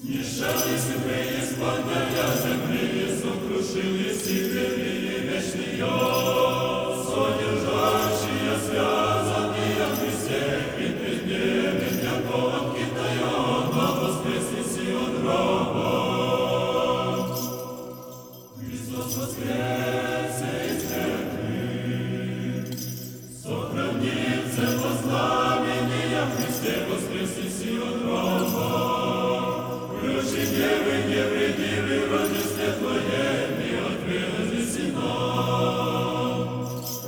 Смішали себе, і спадая землі, сокрушили сігрі і вечний йод, содержащие связанные в Христе, и пред небом, яко откитая, на воскреснеси от гроба. Христос воскресе из мертвых, сохранится во знамения Христе, воскреснеси от гроба. Ключи девы невредимы, ради светлое, не отвезли нам.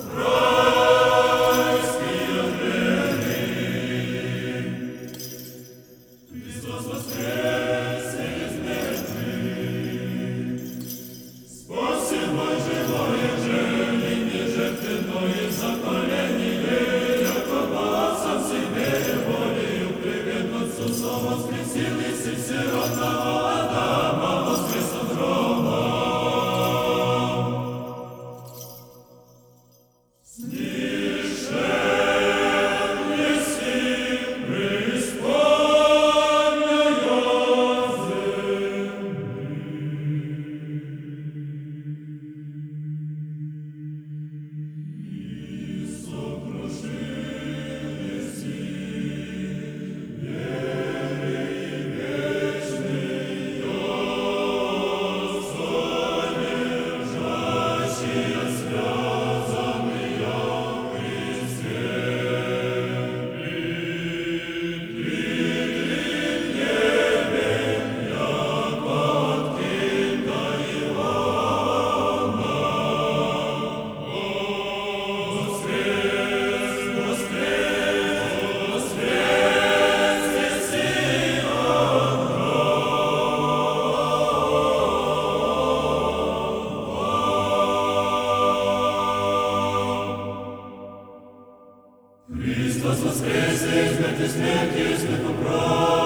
Райские двери. Христос воскресе из мертвых. Спасибо живое жертвенное, жертвенное заколение, яко сам себе волею приведутся, сам воскресились и все родного Адама воскрес от гроба. Снишен еси преисподняя земли. И сокрушили Христос воскресе из мертвых смерти, смерту прав.